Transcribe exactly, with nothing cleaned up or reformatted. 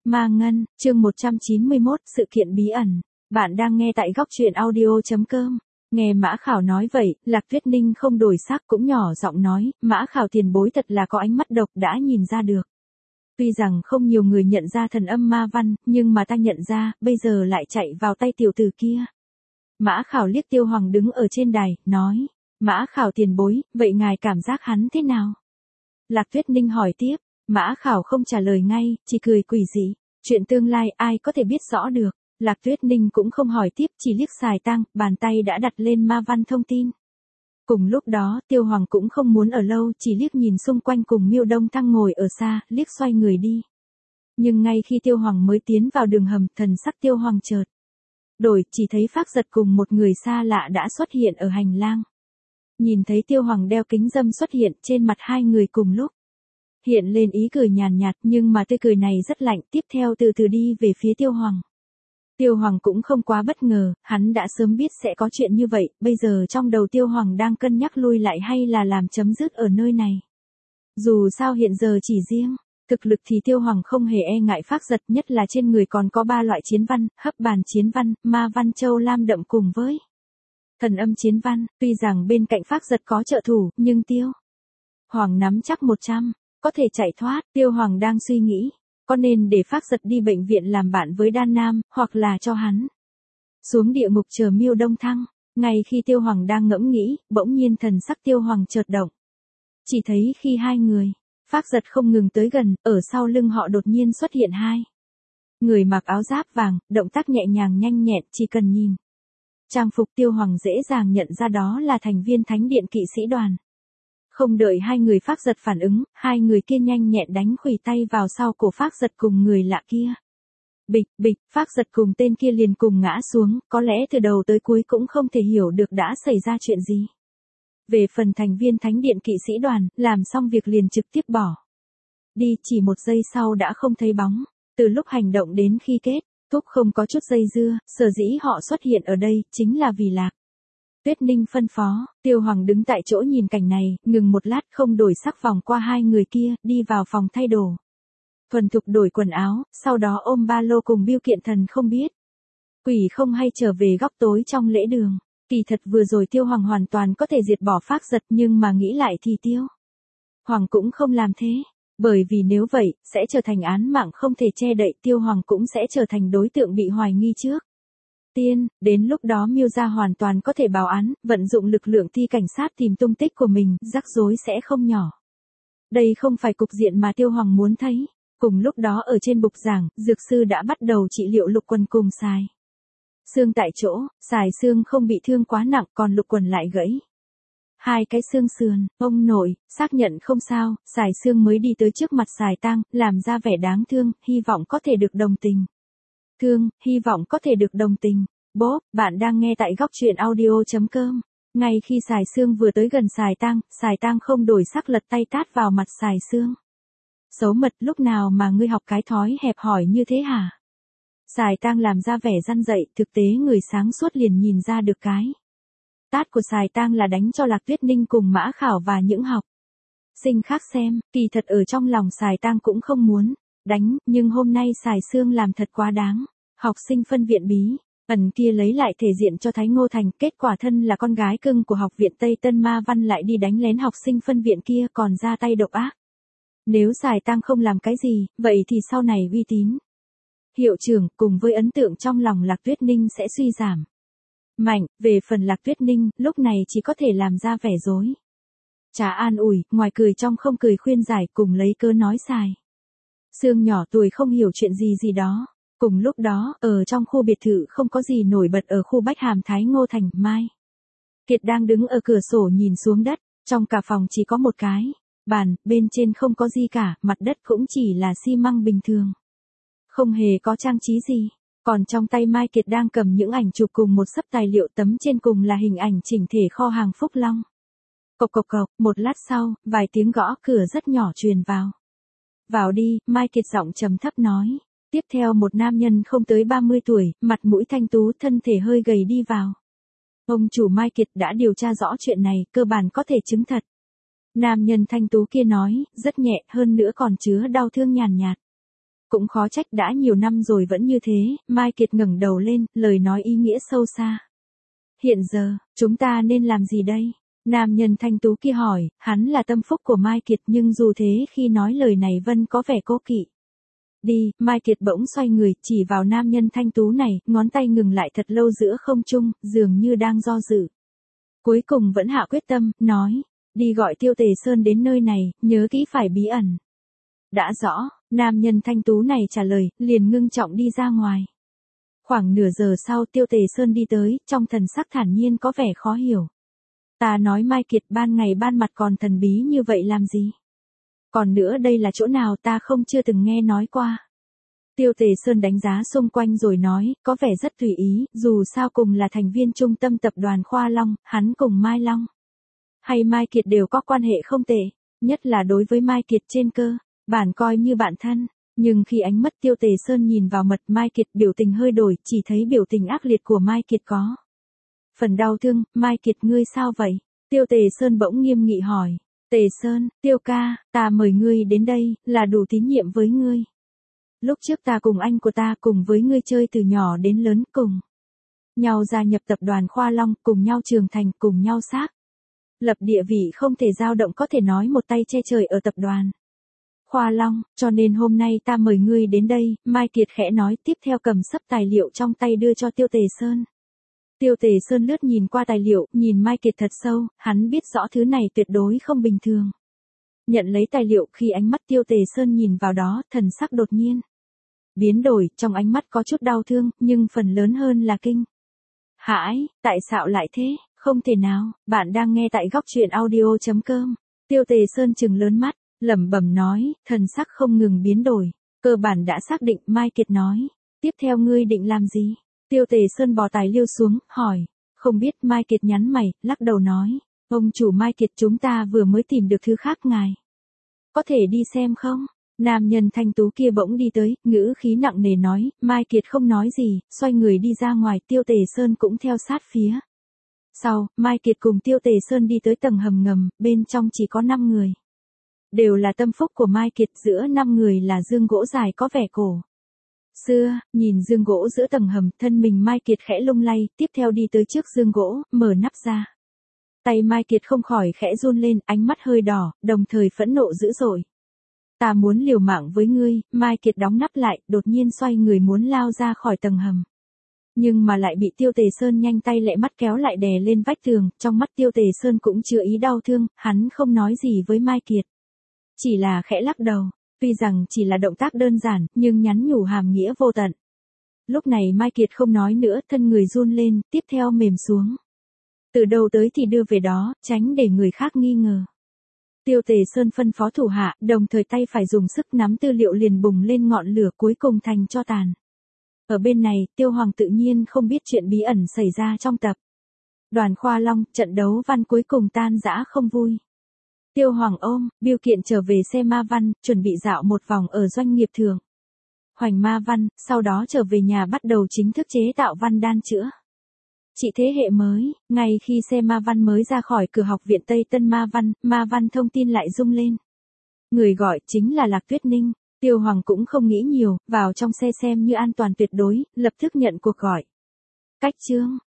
Ma Ngân, chương một trăm chín mươi mốt, sự kiện bí ẩn. Bạn đang nghe tại góc truyện audio.com. Nghe Mã Khảo nói vậy, Lạc Tuyết Ninh không đổi sắc cũng nhỏ giọng nói, Mã Khảo tiền bối thật là có ánh mắt độc đã nhìn ra được. Tuy rằng không nhiều người nhận ra thần âm ma văn, nhưng mà ta nhận ra, bây giờ lại chạy vào tay tiểu tử kia. Mã Khảo liếc Tiêu Hoàng đứng ở trên đài, nói, Mã Khảo tiền bối, vậy ngài cảm giác hắn thế nào? Lạc Tuyết Ninh hỏi tiếp. Mã Khảo không trả lời ngay, chỉ cười quỷ dị. Chuyện tương lai ai có thể biết rõ được. Lạc Tuyết Ninh cũng không hỏi tiếp, chỉ liếc xài tang, bàn tay đã đặt lên ma văn thông tin. Cùng lúc đó, Tiêu Hoàng cũng không muốn ở lâu, chỉ liếc nhìn xung quanh cùng Miêu Đông Thăng ngồi ở xa, liếc xoay người đi. Nhưng ngay khi Tiêu Hoàng mới tiến vào đường hầm, thần sắc Tiêu Hoàng chợt đổi, chỉ thấy Phác Giật cùng một người xa lạ đã xuất hiện ở hành lang. Nhìn thấy Tiêu Hoàng đeo kính râm xuất hiện trên mặt hai người cùng lúc. Hiện lên ý cười nhàn nhạt, nhưng mà tươi cười này rất lạnh, tiếp theo từ từ đi về phía Tiêu Hoàng. Tiêu Hoàng cũng không quá bất ngờ, hắn đã sớm biết sẽ có chuyện như vậy, bây giờ trong đầu Tiêu Hoàng đang cân nhắc lui lại hay là làm chấm dứt ở nơi này. Dù sao hiện giờ chỉ riêng thực lực thì Tiêu Hoàng không hề e ngại Phác Giật, nhất là trên người còn có ba loại chiến văn, hấp bàn chiến văn, ma văn châu lam đậm cùng với thần âm chiến văn. Tuy rằng bên cạnh Phác Giật có trợ thủ, nhưng Tiêu Hoàng nắm chắc một trăm có thể chạy thoát. Tiêu Hoàng đang suy nghĩ, có nên để Phác Giật đi bệnh viện làm bạn với Đan Nam, hoặc là cho hắn xuống địa ngục chờ Miêu Đông Thăng. Ngay khi Tiêu Hoàng đang ngẫm nghĩ, bỗng nhiên thần sắc Tiêu Hoàng chợt động. Chỉ thấy khi hai người, Phác Giật không ngừng tới gần, ở sau lưng họ đột nhiên xuất hiện hai người mặc áo giáp vàng, động tác nhẹ nhàng nhanh nhẹn, chỉ cần nhìn trang phục Tiêu Hoàng dễ dàng nhận ra đó là thành viên Thánh Điện Kỵ Sĩ Đoàn. Không đợi hai người Phác Giật phản ứng, hai người kia nhanh nhẹn đánh khuỷu tay vào sau cổ Phác Giật cùng người lạ kia. Bịch, bịch, Phác Giật cùng tên kia liền cùng ngã xuống, có lẽ từ đầu tới cuối cũng không thể hiểu được đã xảy ra chuyện gì. Về phần thành viên Thánh Điện Kỵ Sĩ Đoàn, làm xong việc liền trực tiếp bỏ đi, chỉ một giây sau đã không thấy bóng. Từ lúc hành động đến khi kết thúc không có chút dây dưa, sở dĩ họ xuất hiện ở đây, chính là vì Lạc Tuyết Ninh phân phó. Tiêu Hoàng đứng tại chỗ nhìn cảnh này, ngừng một lát không đổi sắc vòng qua hai người kia, đi vào phòng thay đồ. Thuần thục đổi quần áo, sau đó ôm ba lô cùng biêu kiện thần không biết quỷ không hay trở về góc tối trong lễ đường. Kỳ thật vừa rồi Tiêu Hoàng hoàn toàn có thể diệt bỏ Phác Giật, nhưng mà nghĩ lại thì Tiêu Hoàng cũng không làm thế. Bởi vì nếu vậy, sẽ trở thành án mạng không thể che đậy, Tiêu Hoàng cũng sẽ trở thành đối tượng bị hoài nghi trước tiên, đến lúc đó Miêu gia hoàn toàn có thể báo án, vận dụng lực lượng thi cảnh sát tìm tung tích của mình, rắc rối sẽ không nhỏ. Đây không phải cục diện mà Tiêu Hoàng muốn thấy. Cùng lúc đó ở trên bục giảng, dược sư đã bắt đầu trị liệu Lục Quần cùng Sài Xương tại chỗ. Sài Xương không bị thương quá nặng, còn Lục Quần lại gãy hai cái xương sườn. Ông nội, xác nhận không sao. Sài Xương mới đi tới trước mặt Sài Tang, làm ra vẻ đáng thương, hy vọng có thể được đồng tình. Thương, hy vọng có thể được đồng tình. Bố, bạn đang nghe tại góc truyện audio.com. Ngay khi Sài Xương vừa tới gần Sài Tang, Sài Tang không đổi sắc lật tay tát vào mặt Sài Xương. Xấu mật, lúc nào mà ngươi học cái thói hẹp hòi như thế hả? Sài Tang làm ra vẻ răn dậy, thực tế người sáng suốt liền nhìn ra được cái tát của Sài Tang là đánh cho Lạc Tuyết Ninh cùng Mã Khảo và những học sinh khác xem. Kỳ thật ở trong lòng Sài Tang cũng không muốn đánh, nhưng hôm nay Sài Xương làm thật quá đáng. Học sinh phân viện bí ẩn kia lấy lại thể diện cho Thái Ngô Thành, kết quả thân là con gái cưng của học viện Tây Tân Ma Văn lại đi đánh lén học sinh phân viện kia, còn ra tay độc ác. Nếu Sài Tang không làm cái gì, vậy thì sau này uy tín hiệu trưởng cùng với ấn tượng trong lòng Lạc Tuyết Ninh sẽ suy giảm mạnh. Về phần Lạc Tuyết Ninh, lúc này chỉ có thể làm ra vẻ dối trá an ủi, ngoài cười trong không cười khuyên giải, cùng lấy cớ nói Sài Xương nhỏ tuổi không hiểu chuyện gì gì đó. Cùng lúc đó, ở trong khu biệt thự không có gì nổi bật ở khu Bách Hàm Thái Ngô Thành, Mai Kiệt đang đứng ở cửa sổ nhìn xuống đất. Trong cả phòng chỉ có một cái bàn, bên trên không có gì cả, mặt đất cũng chỉ là xi măng bình thường, không hề có trang trí gì. Còn trong tay Mai Kiệt đang cầm những ảnh chụp cùng một xấp tài liệu, tấm trên cùng là hình ảnh chỉnh thể kho hàng Phúc Long. Cộc cộc cộc, một lát sau, vài tiếng gõ cửa rất nhỏ truyền vào. Vào đi, Mai Kiệt giọng trầm thấp nói. Tiếp theo một nam nhân không tới ba mươi tuổi, mặt mũi thanh tú, thân thể hơi gầy đi vào. Ông chủ Mai Kiệt đã điều tra rõ chuyện này, cơ bản có thể chứng thật. Nam nhân thanh tú kia nói, rất nhẹ, hơn nữa còn chứa đau thương nhàn nhạt. Cũng khó trách đã nhiều năm rồi vẫn như thế, Mai Kiệt ngẩng đầu lên, lời nói ý nghĩa sâu xa. Hiện giờ, chúng ta nên làm gì đây? Nam nhân thanh tú kia hỏi, hắn là tâm phúc của Mai Kiệt nhưng dù thế khi nói lời này Vân có vẻ cố kỵ. Đi, Mai Kiệt bỗng xoay người, chỉ vào nam nhân thanh tú này, ngón tay ngừng lại thật lâu giữa không trung, dường như đang do dự. Cuối cùng vẫn hạ quyết tâm, nói, đi gọi Tiêu Tề Sơn đến nơi này, nhớ kỹ phải bí ẩn. Đã rõ, nam nhân thanh tú này trả lời, liền ngưng trọng đi ra ngoài. Khoảng nửa giờ sau Tiêu Tề Sơn đi tới, trong thần sắc thản nhiên có vẻ khó hiểu. Ta nói Mai Kiệt ban ngày ban mặt còn thần bí như vậy làm gì? Còn nữa đây là chỗ nào ta không chưa từng nghe nói qua. Tiêu Tề Sơn đánh giá xung quanh rồi nói, có vẻ rất tùy ý, dù sao cùng là thành viên trung tâm tập đoàn Khoa Long, hắn cùng Mai Long. Hay Mai Kiệt đều có quan hệ không tệ, nhất là đối với Mai Kiệt trên cơ, bản coi như bạn thân. Nhưng khi ánh mắt Tiêu Tề Sơn nhìn vào mật Mai Kiệt biểu tình hơi đổi, chỉ thấy biểu tình ác liệt của Mai Kiệt có. Phần đau thương, Mai Kiệt ngươi sao vậy? Tiêu Tề Sơn bỗng nghiêm nghị hỏi. Tề Sơn, Tiêu ca, ta mời ngươi đến đây, là đủ tín nhiệm với ngươi. Lúc trước ta cùng anh của ta cùng với ngươi chơi từ nhỏ đến lớn cùng. Nhau gia nhập tập đoàn Khoa Long, cùng nhau trưởng thành, cùng nhau xác. Lập địa vị không thể dao động có thể nói một tay che trời ở tập đoàn Khoa Long, cho nên hôm nay ta mời ngươi đến đây, Mai Kiệt khẽ nói tiếp theo cầm sấp tài liệu trong tay đưa cho Tiêu Tề Sơn. Tiêu Tề Sơn lướt nhìn qua tài liệu, nhìn Mai Kiệt thật sâu, hắn biết rõ thứ này tuyệt đối không bình thường. Nhận lấy tài liệu khi ánh mắt Tiêu Tề Sơn nhìn vào đó, thần sắc đột nhiên biến đổi, trong ánh mắt có chút đau thương, nhưng phần lớn hơn là kinh hãi, tại sao lại thế, không thể nào, bạn đang nghe tại góc truyện audio chấm com. Tiêu Tề Sơn trừng lớn mắt, lẩm bẩm nói, thần sắc không ngừng biến đổi, cơ bản đã xác định. Mai Kiệt nói, tiếp theo ngươi định làm gì? Tiêu Tề Sơn bò tài liệu xuống, hỏi, không biết. Mai Kiệt nhắn mày, lắc đầu nói, ông chủ Mai Kiệt chúng ta vừa mới tìm được thứ khác ngài. Có thể đi xem không? Nam nhân thanh tú kia bỗng đi tới, ngữ khí nặng nề nói, Mai Kiệt không nói gì, xoay người đi ra ngoài, Tiêu Tề Sơn cũng theo sát phía. Sau, Mai Kiệt cùng Tiêu Tề Sơn đi tới tầng hầm ngầm, bên trong chỉ có năm người. Đều là tâm phúc của Mai Kiệt, giữa năm người là giường gỗ dài có vẻ cổ xưa, nhìn giường gỗ giữa tầng hầm, thân mình Mai Kiệt khẽ lung lay, tiếp theo đi tới trước giường gỗ, mở nắp ra. Tay Mai Kiệt không khỏi khẽ run lên, ánh mắt hơi đỏ, đồng thời phẫn nộ dữ dội. Ta muốn liều mạng với ngươi. Mai Kiệt đóng nắp lại, đột nhiên xoay người muốn lao ra khỏi tầng hầm. Nhưng mà lại bị Tiêu Tề Sơn nhanh tay lẹ mắt kéo lại đè lên vách tường, trong mắt Tiêu Tề Sơn cũng chưa ý đau thương, hắn không nói gì với Mai Kiệt. Chỉ là khẽ lắc đầu, tuy rằng chỉ là động tác đơn giản, nhưng nhắn nhủ hàm nghĩa vô tận. Lúc này Mai Kiệt không nói nữa, thân người run lên, tiếp theo mềm xuống. Từ đâu tới thì đưa về đó, tránh để người khác nghi ngờ. Tiêu Tề Sơn phân phó thủ hạ, đồng thời tay phải dùng sức nắm tư liệu liền bùng lên ngọn lửa cuối cùng thành tro tàn. Ở bên này, Tiêu Hoàng tự nhiên không biết chuyện bí ẩn xảy ra trong tập đoàn Khoa Long, trận đấu văn cuối cùng tan rã không vui. Tiêu Hoàng ôm biêu kiện trở về xe Ma Văn, chuẩn bị dạo một vòng ở doanh nghiệp thường Hoành Ma Văn, sau đó trở về nhà bắt đầu chính thức chế tạo văn đan chữa trị thế hệ mới. Ngay khi xe Ma Văn mới ra khỏi cửa học viện Tây Tân Ma Văn, Ma Văn thông tin lại rung lên. Người gọi chính là Lạc Tuyết Ninh. Tiêu Hoàng cũng không nghĩ nhiều, vào trong xe xem như an toàn tuyệt đối, lập tức nhận cuộc gọi. Cách chương